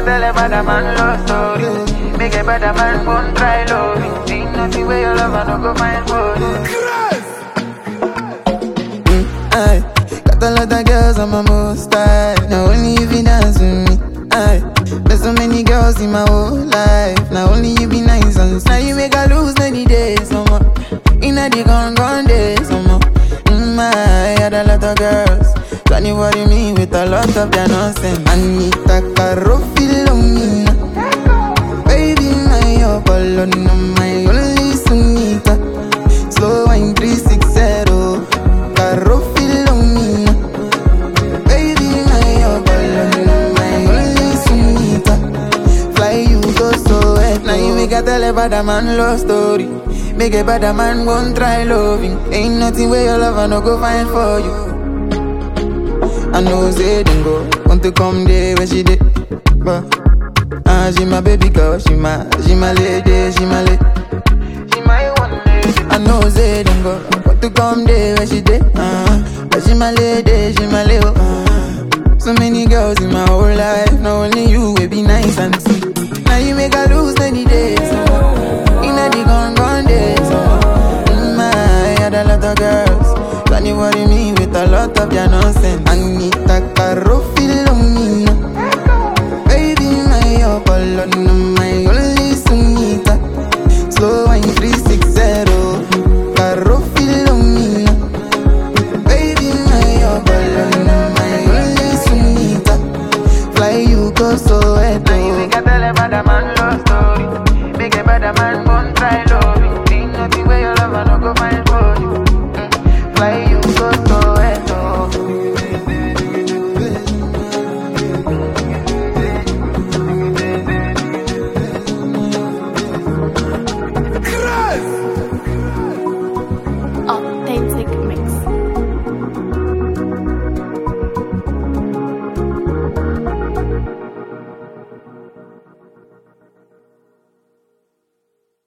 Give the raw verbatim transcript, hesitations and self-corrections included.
tell a bad man love story. Make a bad man won't try loving. Ain't nothing where your love I no go find for you. Mm, aye. Got a lot of girls on my most high. Now only you be dance with me. Aye. There's so many girls in my whole life. Now only you be nice and now you make her lose many days. No more. Inna the gone gone days. No more. Mm, I had a lot of girls. Can you worry me with a lot of their nonsense? Anita Caro Filomena. Baby, my Apollo, my only Sunita. Slow wine three sixty. Caro Filomena. Baby, my Apollo, my only Sunita. Fly you go so wet. Now you make a tell a bad man love story. Make a bad man won't try loving. Ain't nothing where your love I no go find for you. I know say them go want to come there where she did, but ah, she my baby girl, she my, she my lady, she my lady, she my one lady. I know say them go want to come there where she did, ah, but she my lady, she my lady. Ah. So many girls in my whole life, now only you will be nice and sweet. Now you make her lose many days, inna the gone gone days. Mm, I had a lot of girls. Can you worry me with a lot of your nonsense? Anita